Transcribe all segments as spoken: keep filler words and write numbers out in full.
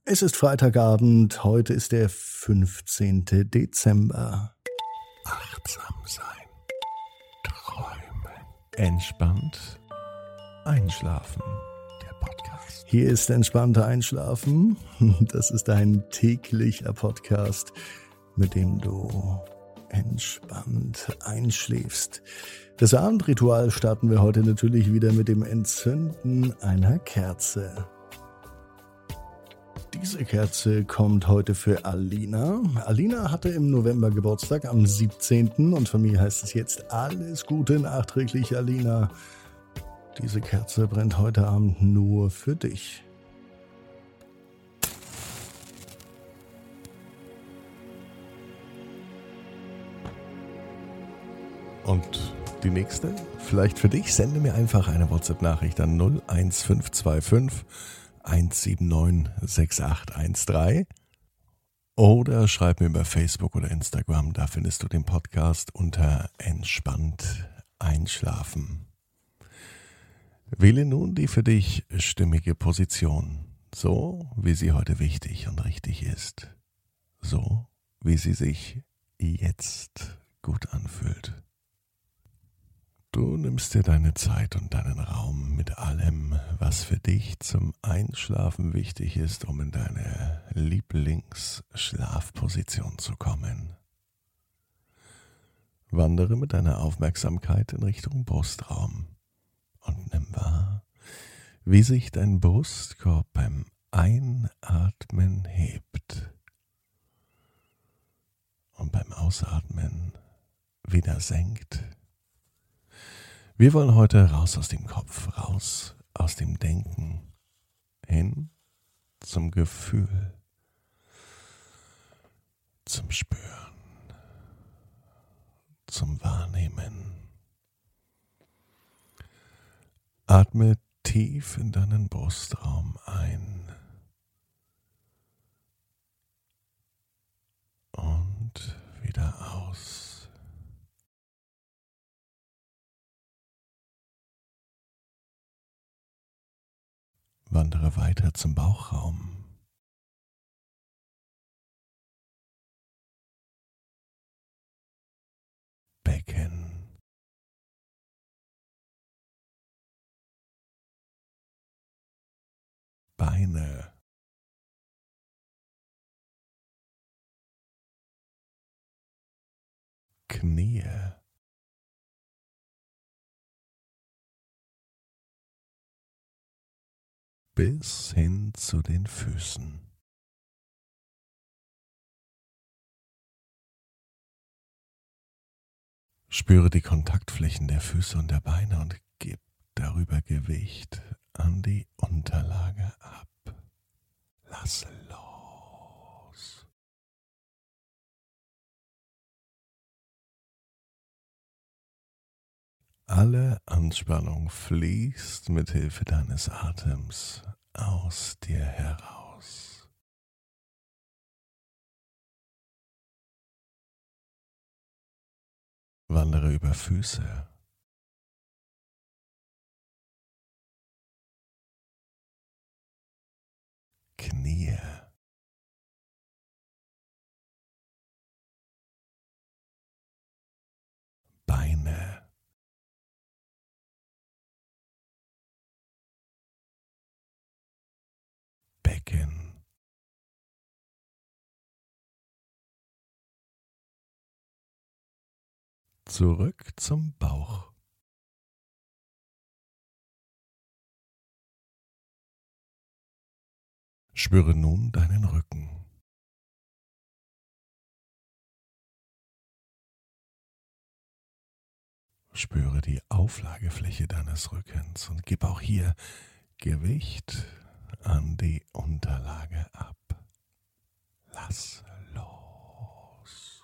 Es ist Freitagabend, heute ist der fünfzehnte Dezember. Achtsam sein, träumen, entspannt einschlafen. Der Podcast. Hier ist entspannter Einschlafen. Das ist ein täglicher Podcast, mit dem du entspannt einschläfst. Das Abendritual starten wir heute natürlich wieder mit dem Entzünden einer Kerze. Diese Kerze kommt heute für Alina. Alina hatte im November Geburtstag am siebzehnten und von mir heißt es jetzt alles Gute nachträglich, Alina. Diese Kerze brennt heute Abend nur für dich. Und die nächste? Vielleicht für dich? Sende mir einfach eine WhatsApp-Nachricht an null eins fünf zwei fünf eins sieben neun sechs acht eins drei oder schreib mir über Facebook oder Instagram. Da findest du den Podcast unter Entspannt Einschlafen. Wähle nun die für dich stimmige Position, so wie sie heute wichtig und richtig ist, so wie sie sich jetzt gut anfühlt. Du nimmst dir deine Zeit und deinen Raum mit allem, was für dich zum Einschlafen wichtig ist, um in deine Lieblingsschlafposition zu kommen. Wandere mit deiner Aufmerksamkeit in Richtung Brustraum und nimm wahr, wie sich dein Brustkorb beim Einatmen hebt und beim Ausatmen wieder senkt. Wir wollen heute raus aus dem Kopf, raus aus dem Denken, hin zum Gefühl, zum Spüren, zum Wahrnehmen. Atme tief in deinen Brustraum ein und wieder aus. Wandere weiter zum Bauchraum. Becken. Beine. Knie. Bis hin zu den Füßen. Spüre die Kontaktflächen der Füße und der Beine und gib darüber Gewicht an die Unterlage ab. Lass los. Alle Anspannung fließt mit Hilfe deines Atems aus dir heraus. Wandere über Füße, Knie, Beine, Becken, zurück zum Bauch. Spüre nun deinen Rücken. Spüre die Auflagefläche deines Rückens und gib auch hier Gewicht an die Unterlage ab. Lass los.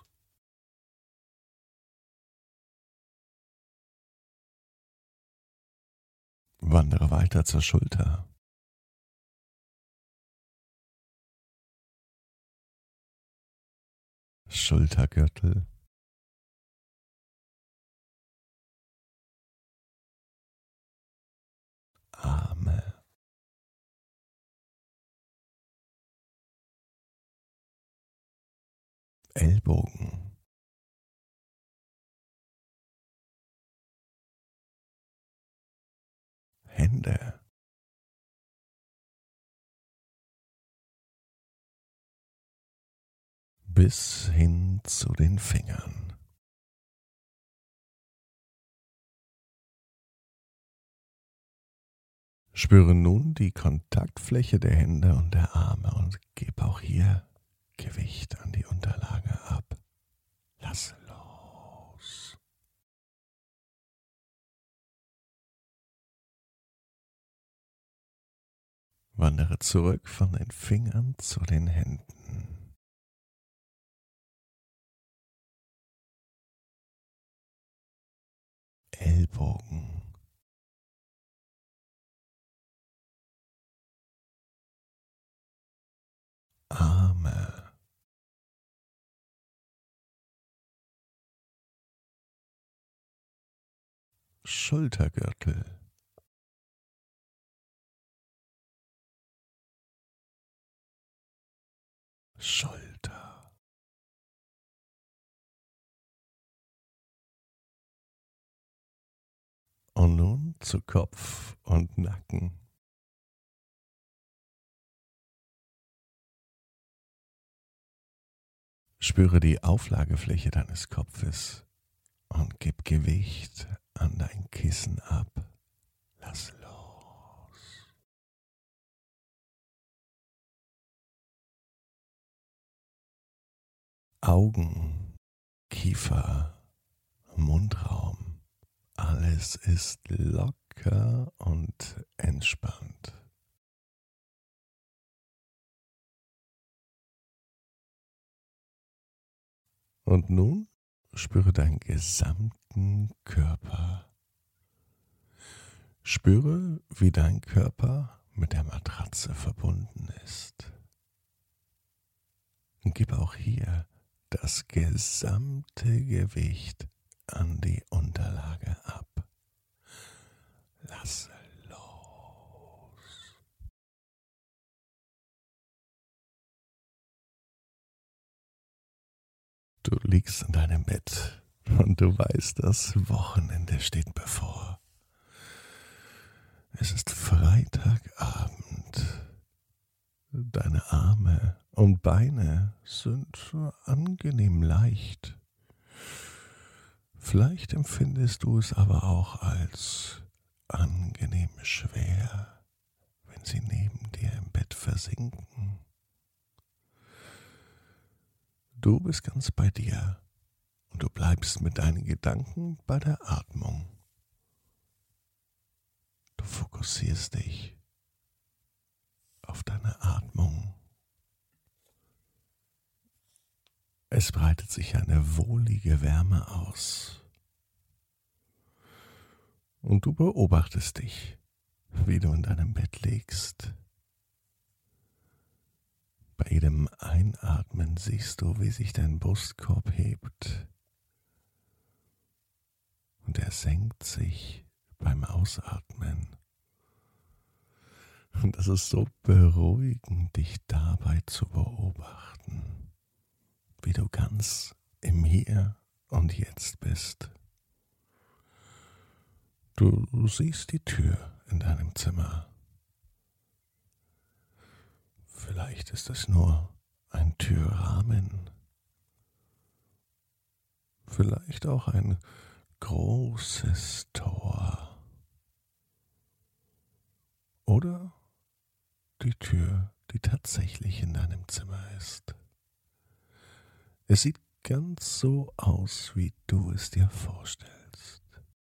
Wandere weiter zur Schulter. Schultergürtel. Arme. Ellbogen, Hände, bis hin zu den Fingern. Spüre nun die Kontaktfläche der Hände und der Arme und gib auch hier Gewicht an die Unterlage ab. Lass los. Wandere zurück von den Fingern zu den Händen. Ellbogen. Arme. Schultergürtel. Schulter. Und nun zu Kopf und Nacken. Spüre die Auflagefläche deines Kopfes und gib Gewicht an dein Kissen ab. Lass los. Augen, Kiefer, Mundraum, alles ist locker und entspannt. Und nun spüre deinen gesamten Körper. Spüre, wie dein Körper mit der Matratze verbunden ist. Und gib auch hier das gesamte Gewicht an die Unterlage ab. Lass los. Du liegst in deinem Bett und du weißt, das Wochenende steht bevor. Es ist Freitagabend. Deine Arme und Beine sind angenehm leicht. Vielleicht empfindest du es aber auch als angenehm schwer, wenn sie neben dir im Bett versinken. Du bist ganz bei dir und du bleibst mit deinen Gedanken bei der Atmung. Du fokussierst dich auf deine Atmung. Es breitet sich eine wohlige Wärme aus. Und du beobachtest dich, wie du in deinem Bett liegst. Bei jedem Einatmen siehst du, wie sich dein Brustkorb hebt. Und er senkt sich beim Ausatmen. Und das ist so beruhigend, dich dabei zu beobachten, wie du ganz im Hier und Jetzt bist. Du siehst die Tür in deinem Zimmer. Vielleicht ist es nur ein Türrahmen. Vielleicht auch ein großes Tor. Oder die Tür, die tatsächlich in deinem Zimmer ist. Es sieht ganz so aus, wie du es dir vorstellst.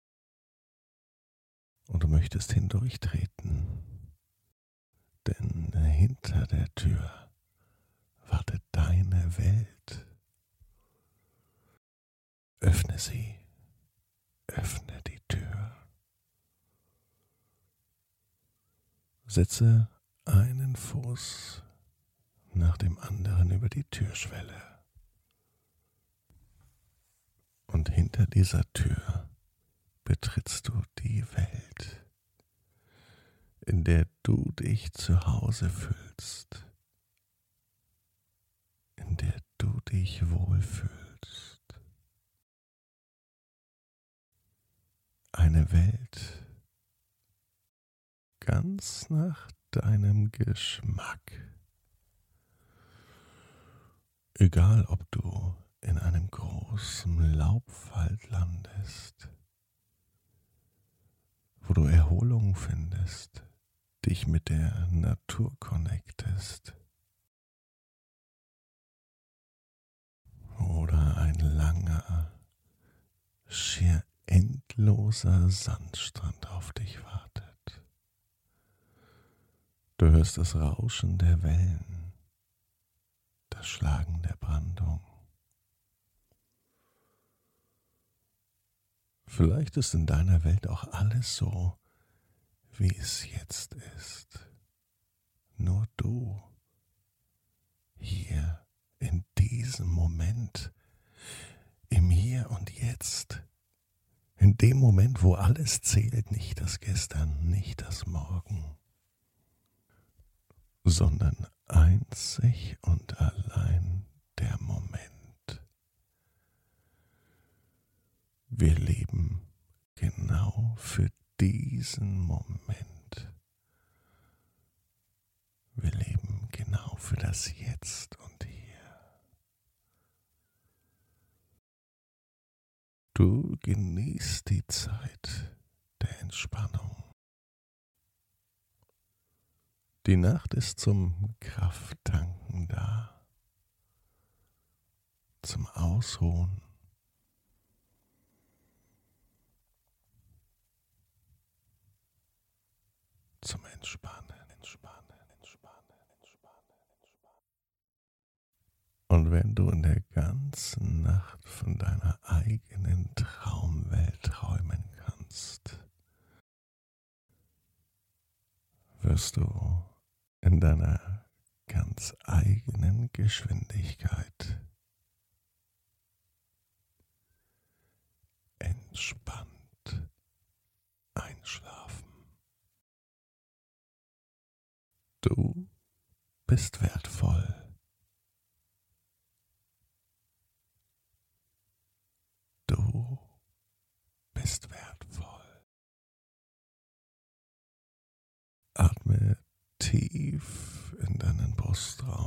Und du möchtest hindurchtreten, denn hinter der Tür wartet deine Welt. Öffne sie, öffne die Tür. Setze einen Fuß nach dem anderen über die Türschwelle. Und hinter dieser Tür betrittst du die Welt, in der du dich zu Hause fühlst, in der du dich dich wohlfühlst. Eine Welt ganz nach deinem Geschmack. Egal, ob du in einem großen Laubwald landest, wo du Erholung findest, dich mit der Natur connectest, oder ein langer, schier endloser Sandstrand auf dich wartet. Du hörst das Rauschen der Wellen, das Schlagen der Brandung. Vielleicht ist in deiner Welt auch alles so, wie es jetzt ist. Nur du, hier in diesem Moment, im Hier und Jetzt, in dem Moment, wo alles zählt, nicht das Gestern, nicht das Morgen, sondern einzig und allein der Moment. Wir leben genau für diesen Moment. Wir leben genau für das Jetzt und Hier. Du genießt die Zeit der Entspannung. Die Nacht ist zum Krafttanken da, zum Ausruhen, zum Entspannen, Entspannen, Entspannen, Entspannen, Entspannen. Und wenn du in der ganzen Nacht von deiner eigenen Traumwelt träumen kannst, wirst du in deiner ganz eigenen Geschwindigkeit entspannt einschlafen. Du bist wertvoll. Du bist wertvoll. Atme tief in deinen Brustraum